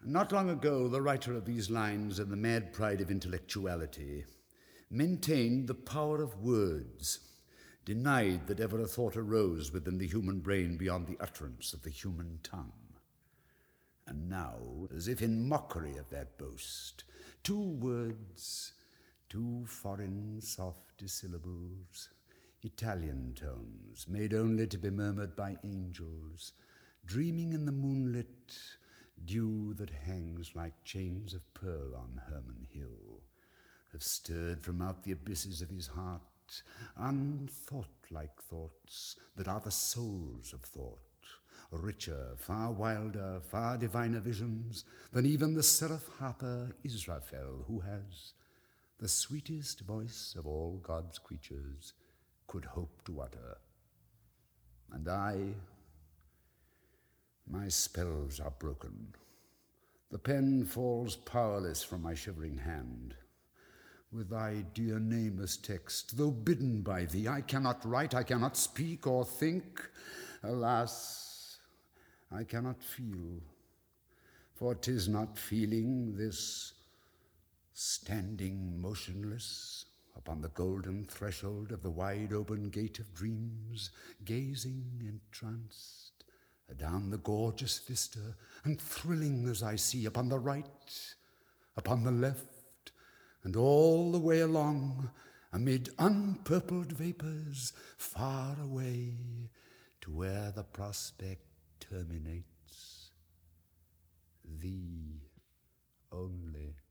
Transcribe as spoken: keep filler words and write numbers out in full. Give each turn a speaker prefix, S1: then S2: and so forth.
S1: Not long ago, the writer of these lines, in the mad pride of intellectuality, maintained the power of words, denied that ever a thought arose within the human brain beyond the utterance of the human tongue. And now, as if in mockery of that boast, two words, two foreign soft syllables, Italian tones, made only to be murmured by angels, dreaming in the moonlit dew that hangs like chains of pearl on Hermon Hill, have stirred from out the abysses of his heart unthought-like thoughts that are the souls of thought, richer, far wilder, far diviner visions than even the seraph harper Israfel, who has the sweetest voice of all God's creatures, could hope to utter. And I, my spells are broken. The pen falls powerless from my shivering hand. With thy dear name as text, though bidden by thee, I cannot write, I cannot speak or think. Alas, I cannot feel, for 'tis not feeling, this standing motionless upon the golden threshold of the wide-open gate of dreams, gazing entranced adown the gorgeous vista, and thrilling as I see upon the right, upon the left, and all the way along, amid unpurpled vapors, far away to where the prospect terminates, thee only.